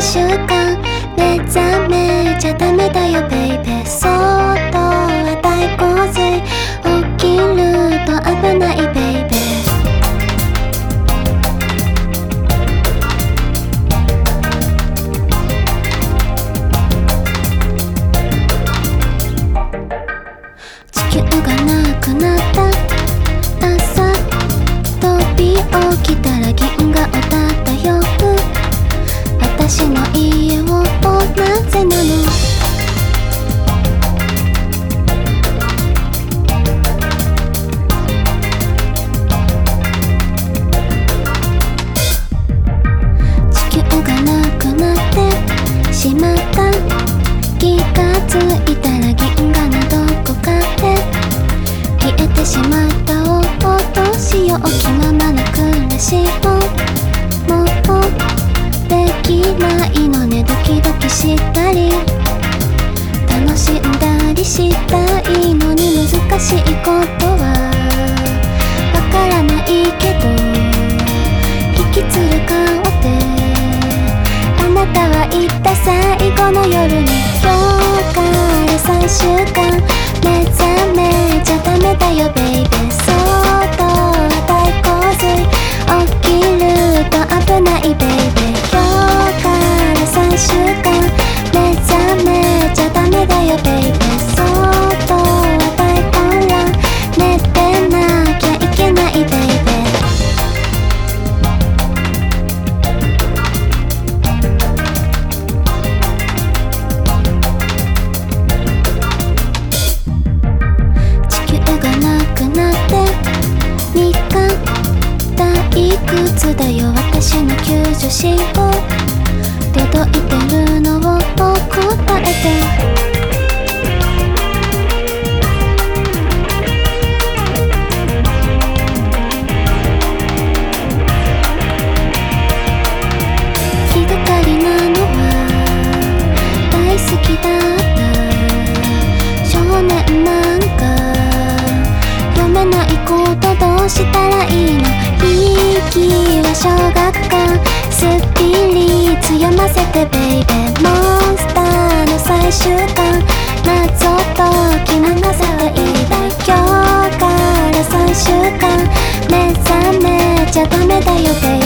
週間目覚めちゃダメだよベイベー。そっとは大洪水起きると危ないベイベー。地球がなくなった朝飛び起きたら銀河を漂う私の家をなぜなの。地球がなくなってしまった。気がついたら銀河のどこかで消えてしまったをどうしよう。気ままな暮らしをもうできないのね。ドキドキしたり楽しんだりしたいのに難しいことはわからないけど引きつる顔であなたは言った最後の夜に。今日から3週間目覚めちゃダメだよベイベー。そっと大洪水起きると危ないベイベー。今日から3週間目覚めちゃダメだよベイベー。そっと大混乱寝てなきゃいけないベイベー。いくつだよ私の救助信号届いてるのを答えて。気がかりなのは大好きだった少年漫画読めないことどうしたらいいの。息は小学館スピリッツ読ませてベイベー。モンスターの最終巻謎解き学ばせていいだ。今日から3週間目覚めちゃダメだよベイベー。